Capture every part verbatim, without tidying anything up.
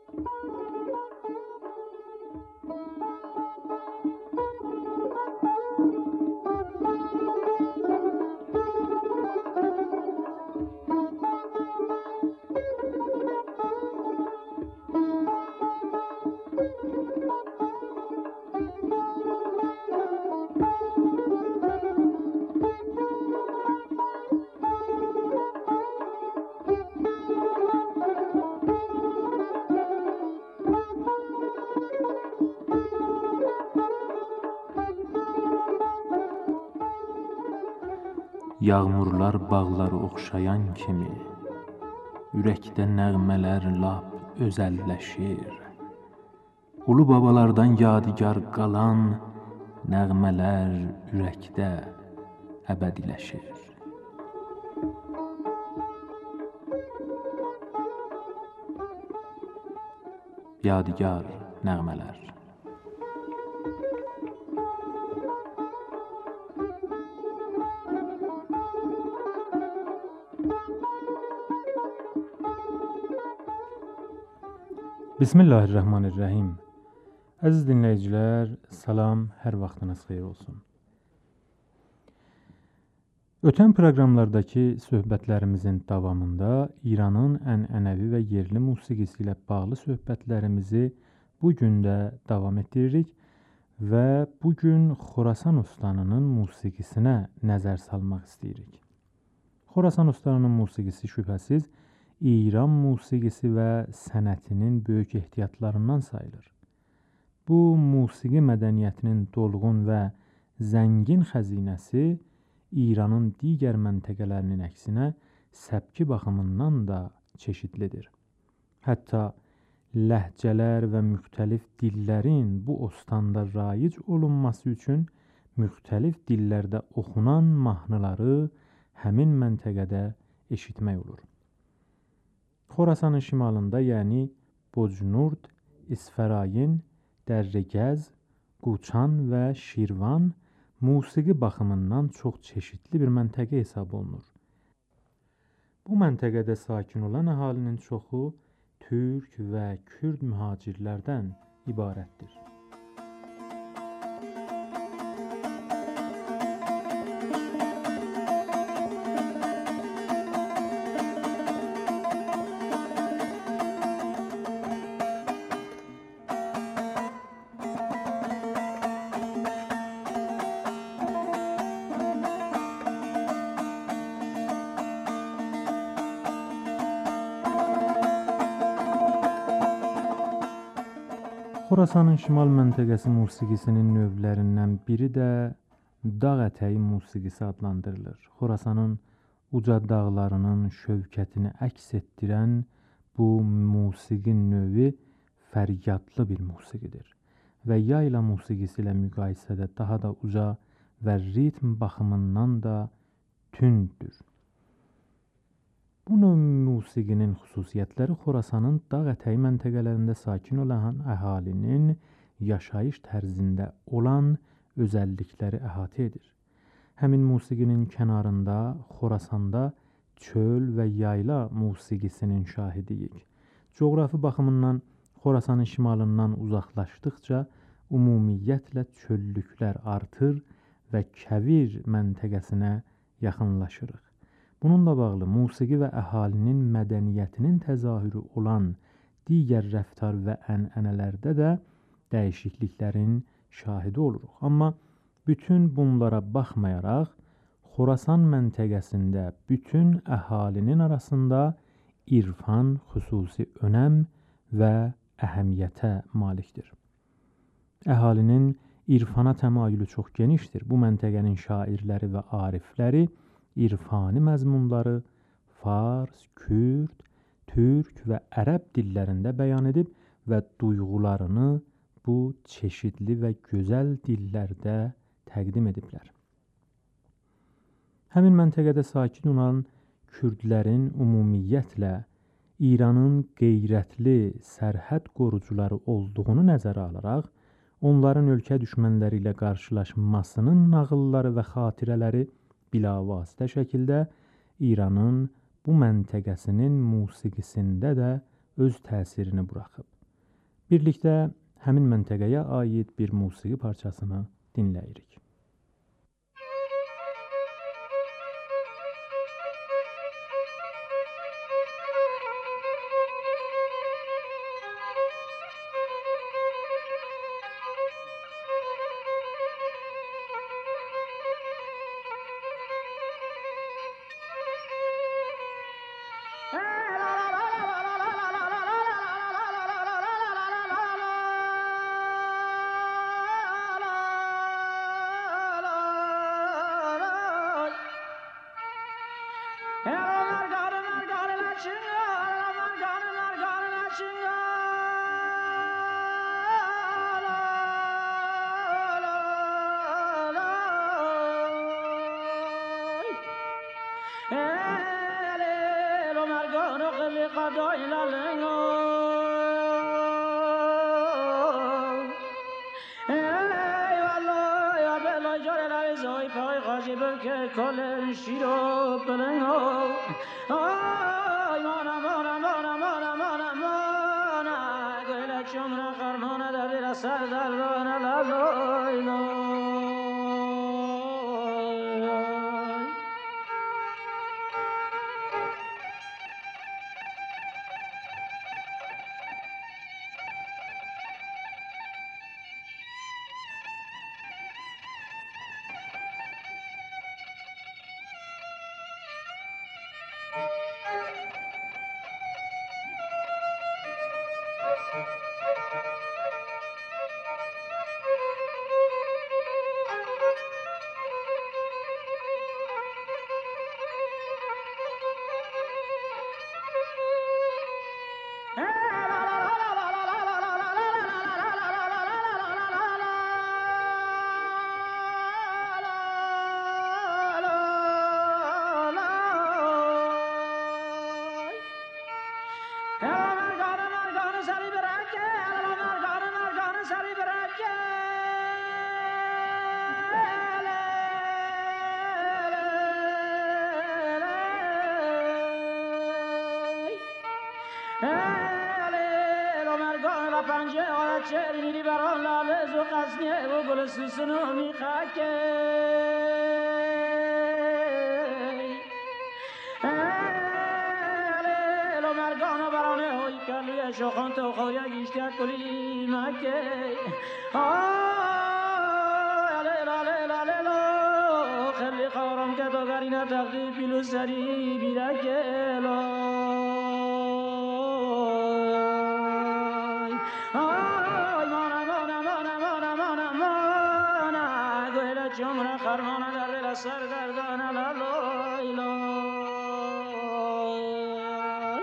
Yağmurlar bağları oxşayan kimi, ürəkdə nəğmələr lap özəlləşir. Ulu babalardan yadigar qalan nəğmələr ürəkdə əbədiləşir. Yadigar nəğmələr. Bismillahirrahmanirrahim. Əziz dinləyicilər, salam, hər vaxtınız xeyir olsun. Ötən proqramlardakı söhbətlərimizin davamında İranın ənənəvi və yerli musiqisi ilə bağlı söhbətlərimizi bu gün də davam etdiririk və bu gün Xorasan Ustanının musiqisinə nəzər salmaq istəyirik. Xorasan Ustanının musiqisi şübhəsiz İran musiqisi və sənətinin böyük ehtiyatlarından sayılır. Bu, musiqi mədəniyyətinin dolğun və zəngin xəzinəsi İranın digər məntəqələrinin əksinə səbki baxımından da çeşidlidir. Hətta ləhcələr və müxtəlif dillərin bu ostanda raic olunması üçün müxtəlif dillərdə oxunan mahnıları həmin məntəqədə eşitmək olur. Xorasanın şimalında, yəni Bocnurd, İsfərayin, Dərrəgəz, Quçan və Şirvan musiqi baxımından çox çeşidli bir məntəqə hesab olunur. Bu məntəqədə sakin olan əhalinin çoxu türk və kürd mühacirlərdən ibarətdir. Xorasanın şimal məntəqəsi musiqisinin növlərindən biri də dağ ətəyi musiqisi adlandırılır. Xorasanın uca dağlarının şövkətini əks etdirən bu musiqi növü fəryadlı bir musiqidir və yayla musiqisi ilə müqayisədə daha da uca və ritm baxımından da tündür. Bu növ musiqinin xüsusiyyətləri Xorasanın dağ ətəyi məntəqələrində sakin olan əhalinin yaşayış tərzində olan özəllikləri əhatə edir. Həmin musiqinin kənarında Xorasanda çöl və yayla musiqisinin şahidiyik. Coğrafi baxımından Xorasanın şimalından uzaqlaşdıqca ümumiyyətlə çöllüklər artır və Kəvir məntəqəsinə yaxınlaşırıq. Bununla bağlı musiqi və əhalinin mədəniyyətinin təzahürü olan digər rəftar və ənənələrdə də dəyişikliklərin şahidi oluruq. Amma bütün bunlara baxmayaraq, Xorasan məntəqəsində bütün əhalinin arasında irfan xüsusi önəm və əhəmiyyətə malikdir. Əhalinin irfana təmayülü çox genişdir. Bu məntəqənin şairləri və arifləri irfani məzmunları fars, kürd, türk və ərəb dillərində bəyan edib və duyğularını bu çeşidli və gözəl dillərdə təqdim ediblər. Həmin məntəqədə sakin olan kürdlərin ümumiyyətlə İranın qeyrətli sərhəd qorucuları olduğunu nəzərə alaraq, onların ölkə düşmənləri ilə qarşılaşmasının nağılları və xatirələri bilavasitə şəkildə İranın bu məntəqəsinin musiqisində də öz təsirini buraxıb. Birlikdə həmin məntəqəyə aid bir musiqi parçasını dinləyirik. کل شیر و بلنگ آی مانا مانا مانا مانا مانا مانا گل چمر خرمانه در دل سر در رانه لالای لای چرینی بران لالز و قصنیه و گل سوسنو میخاکه لیلو مرگانو برانه هوی کلوی شخان تو خویا گیشتیا کلی مکه لیلا لیلا لیلا خلی خورم که تو گرینه تقدی پیلو سری بیرکه سر دردان لالای لای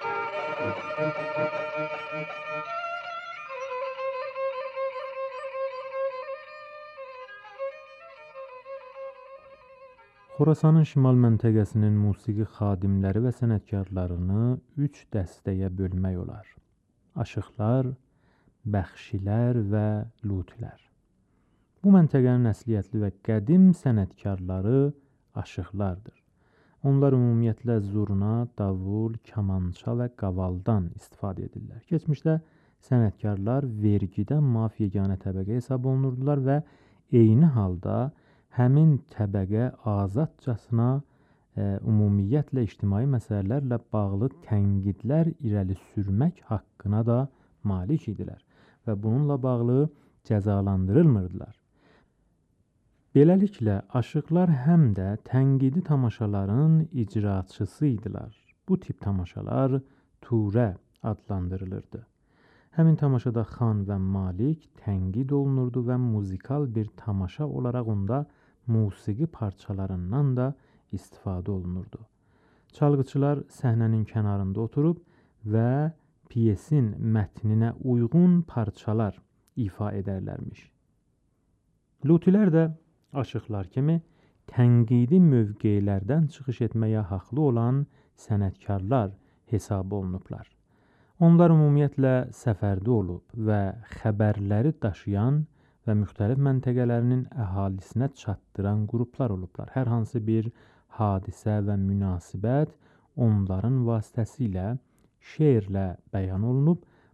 Xorasanın şimal məntəqəsinin musiqi xadimləri və sənətkarlarını üç dəstəyə bölmək olar. Aşıqlar, bəxşilər və lutilər. Bu məntəqənin əsliyyətli və qədim sənətkarları aşıqlardır. Onlar ümumiyyətlə zurna, davul, kamança və qavaldan istifadə edirlər. Keçmişdə sənətkarlar vergidən maaf yeganə təbəqə hesab olunurdular və eyni halda həmin təbəqə azadcasına e, ümumiyyətlə ictimai məsələlərlə bağlı tənqidlər irəli sürmək haqqına da malik idilər və bununla bağlı cəzalandırılmırdılar. Beləliklə, aşıqlar həm də tənqidi tamaşaların icraçısı idilər. Bu tip tamaşalar turə adlandırılırdı. Həmin tamaşada xan və malik tənqid olunurdu və muzikal bir tamaşa olaraq onda musiqi parçalarından da istifadə olunurdu. Çalğıçılar səhnənin kənarında oturub və piyesin mətninə uyğun parçalar ifa edərlərmiş. Lutilər də aşıqlar kimi tənqidi mövqelərdən çıxış etməyə haqlı olan sənətkarlar hesab olunublar. Onlar ümumiyyətlə səfərdə olub və xəbərləri daşıyan və müxtəlif məntəqələrinin əhalisinə çatdıran qruplar olublar. Hər hansı bir hadisə və münasibət onların vasitəsilə şeirlə bəyan olunub,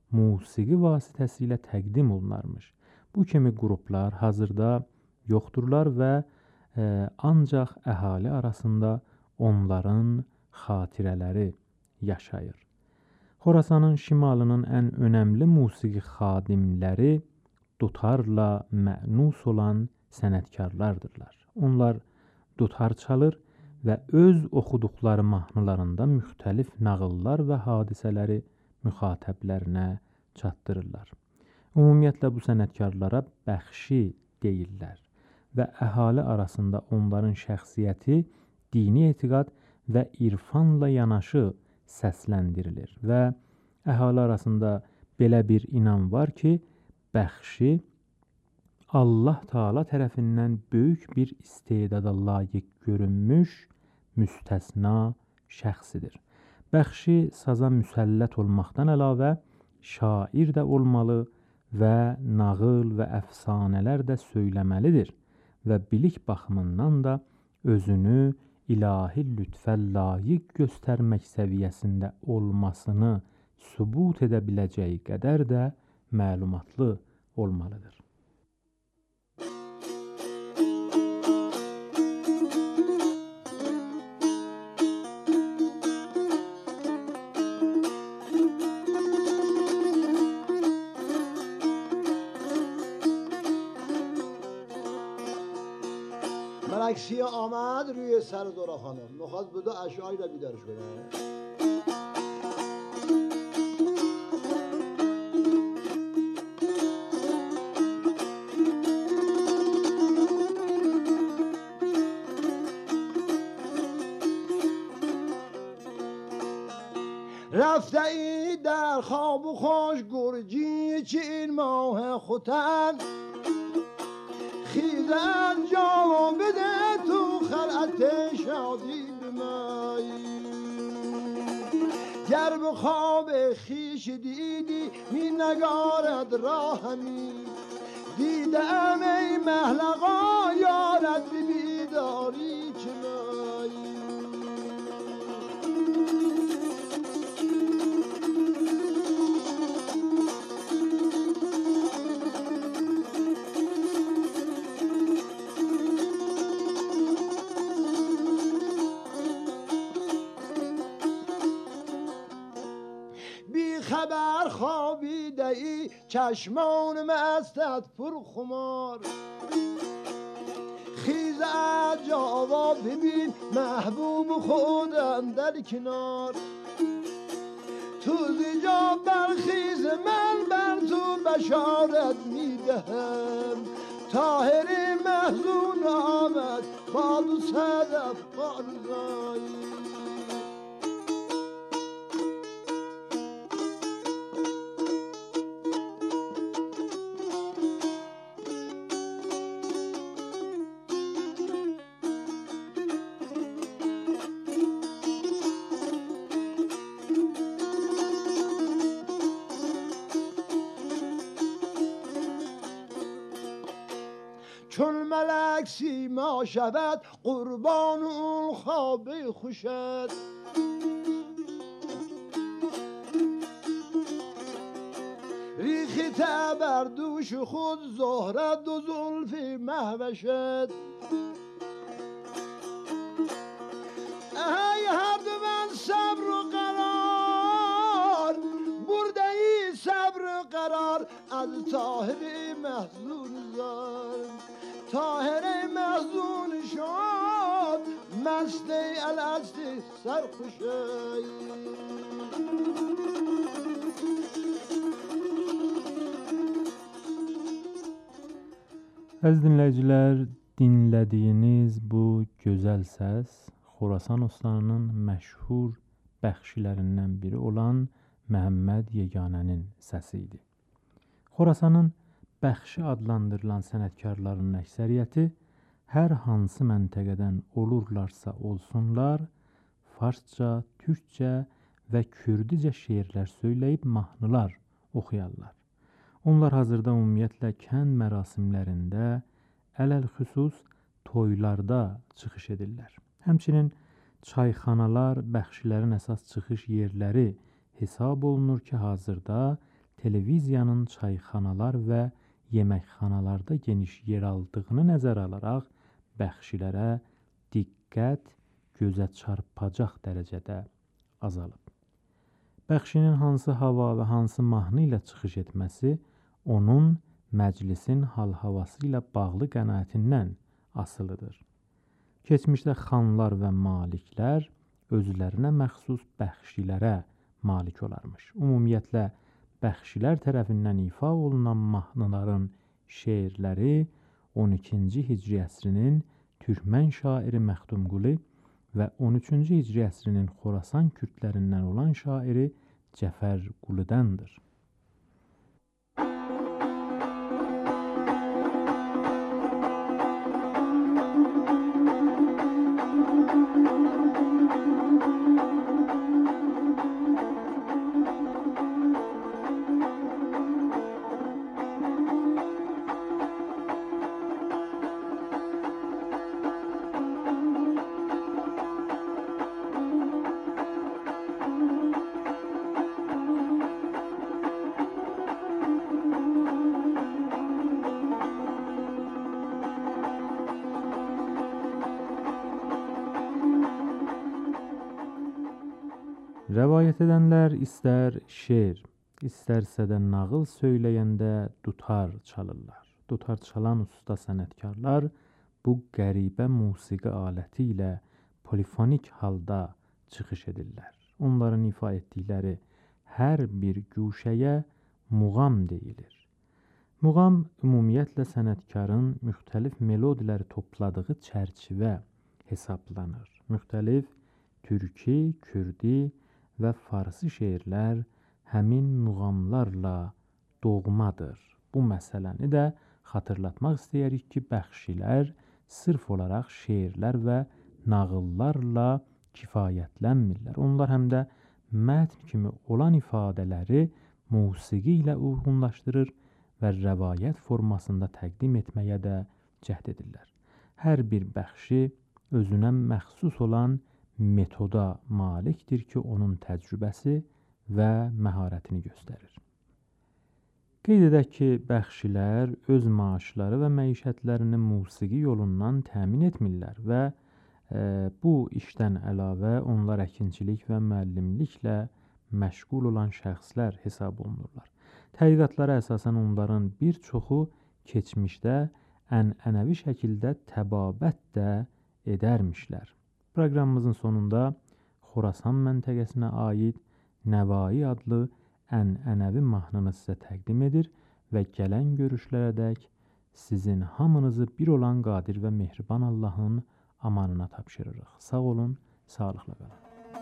musiqi vasitəsilə təqdim olunarmış. Bu kimi qruplar hazırda yoxdurlar və e, ancaq əhali arasında onların xatirələri yaşayır. Xorasanın şimalının ən önəmli musiqi xadimləri dutarla mənus olan sənətkarlardırlar. Onlar dutar çalır və öz oxuduqları mahnılarında müxtəlif nağıllar və hadisələri müxatəblərinə çatdırırlar. Ümumiyyətlə bu sənətkarlara bəxşi deyirlər və əhali arasında onların şəxsiyyəti, dini etiqad və irfanla yanaşı səsləndirilir və əhali arasında belə bir inam var ki, bəxşi Allah Taala tərəfindən böyük bir istedada layiq görünmüş müstəsna şəxsidir. Bəxşi saza müsəllət olmaqdan əlavə şair də olmalı və nağıl və əfsanələr də söyləməlidir və bilik baxımından da özünü ilahi lütfə layiq göstərmək səviyyəsində olmasını sübut edə biləcəyi qədər də məlumatlı olmalıdır. ملکشی آمد روی سر دورا خانم میخواد بده اشعاری را بیدارش کنه. رفته ای در خواب و خوش گرجی چین ماه خوتن خیزن جا بده تو خلعت شادی بمایی گر به خواب خیش دیدی می نگارد راهمی دیدم ای محلقا یارد بیداری چنایی خبر خوابیده ای چشمان مستت پر خمار خیز از جاوا ببین محبوب خودم در کنار تو زیجا برخیز من بر تو بشارت میدهم طاهر محزون آمد با دو صدف قارزایی چون ملک سیما شود قربان اون خواب خوشد ریخته بر دوش خود زهرت و زلفی محوشد ای هر دو من صبر و قرار برده ای صبر و قرار از طاهر محزون زار طاهر محزون شد مست الست سرخوشی Əziz dinləyicilər, dinlədiyiniz bu gözəl səs Xorasan Ostanının məşhur bəxşilərindən biri olan Məhəmməd Yeganənin səsi idi. Xorasanın bəxşi adlandırılan sənətkarlarının əksəriyyəti hər hansı məntəqədən olurlarsa olsunlar, farsça, türkcə və kürdicə şeirlər söyləyib mahnılar oxuyarlar. Onlar hazırda ümumiyyətlə kənd mərasimlərində, ələl-xüsus toylarda çıxış edirlər. Həmçinin çayxanalar bəxşilərin əsas çıxış yerləri hesab olunur ki, hazırda televiziyanın çayxanalar və yeməkxanalarda geniş yer aldığını nəzərə alaraq bəxşilərə diqqət gözə çarpacaq dərəcədə azalıb. Bəxşinin hansı hava və hansı mahnı ilə çıxış etməsi onun məclisin hal-havası ilə bağlı qənaətindən asılıdır. Keçmişdə xanlar və maliklər özlərinə məxsus bəxşilərə malik olarmış. Ümumiyyətlə, bəxşilər tərəfindən ifa olunan mahnıların şeirləri on ikinci hicri əsrinin türkmən şairi Məxtumqulu və on üçüncü hicri əsrinin Xorasan kürdlərindən olan şairi Cəfər Quludandır. Rəvayət edənlər istər şeir, istərsə də nağıl söyləyəndə dutar çalırlar. Dutar çalan usta sənətkarlar bu qəribə musiqi aləti ilə polifonik halda çıxış edirlər. Onların ifa etdikləri hər bir guşəyə muğam deyilir. Muğam ümumiyyətlə sənətkarın müxtəlif melodiləri topladığı çərçivə hesablanır. Müxtəlif türki, kürdi və farsı şeirlər həmin muğamlarla doğmadır. Bu məsələni də xatırlatmaq istəyirik ki, bəxşilər sırf olaraq şeirlər və nağıllarla kifayətlənmirlər. Onlar həm də mətn kimi olan ifadələri musiqi ilə uyğunlaşdırır və rəvayət formasında təqdim etməyə də cəhd edirlər. Hər bir bəxşi özünə məxsus olan metoda malikdir ki, onun təcrübəsi və məharətini göstərir. Qeyd edək ki, bəxşilər öz maaşları və məişətlərini musiqi yolundan təmin etmirlər və e, bu işdən əlavə onlar əkinçilik və müəllimliklə məşğul olan şəxslər hesab olunurlar. Tədqiqatlara əsasən onların bir çoxu keçmişdə ənənəvi şəkildə təbabət də edərmişlər. Proqramımızın sonunda Xorasan məntəqəsinə aid Nəvai adlı ənənəvi mahnını sizə təqdim edir və gələn görüşlərədək sizin hamınızı bir olan qadir və mehriban Allahın amanına tapşırırıq. Sağ olun, sağlıqla qalın.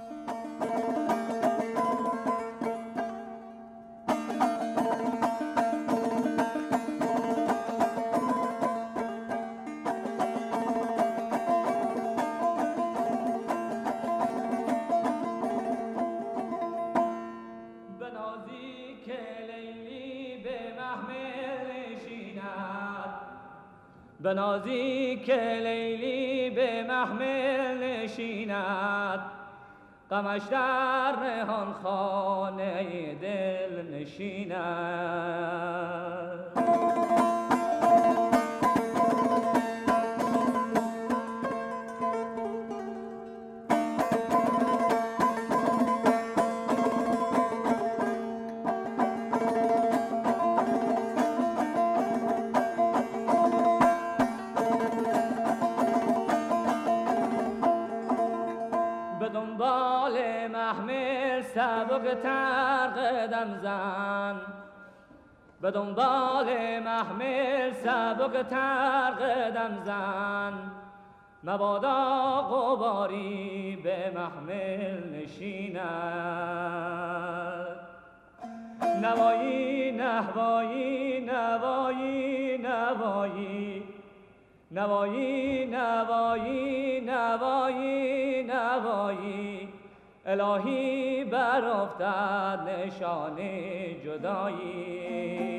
بنازی که لیلی به محمل نشیند غمش در نهان خانه دل نشیند سبک تر قدم زن به دنبال محمل سبک تر قدم زن مبادا غباری به محمل نشیند نوایی نوایی نوایی نوایی نوایی نوایی نوایی نوایی الهی برافتد نشان جدایی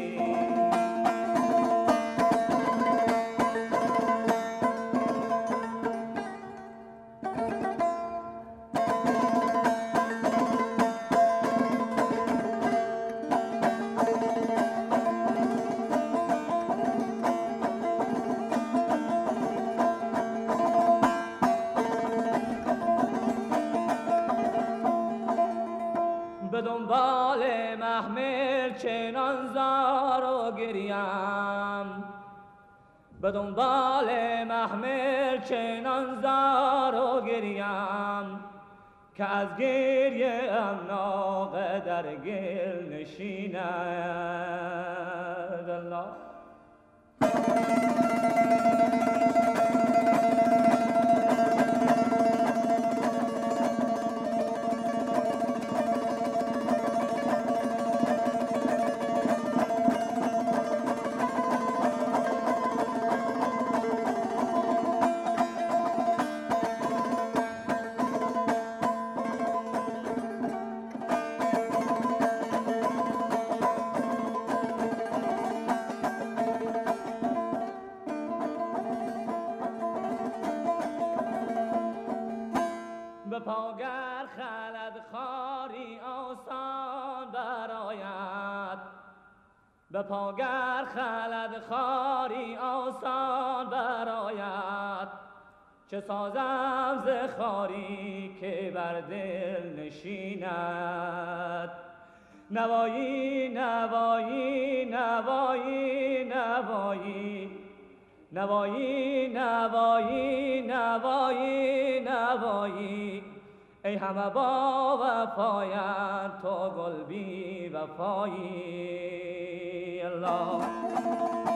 به دنبال محمل چنان زار و گریم، به دنبال محمل چنان زار و گریم که از گریه ام ناقه در گل نشیند. الله به پاگر خلد خاری آسان برآید، به پاگر خلد خاری آسان برآید، چه سازم ز خاری که بر دل نشیند. نوایی نوایی نوایی نوایی نوایی نوایی نوایی نوایی ای همه با وفایت تو گل بی وفایی. الله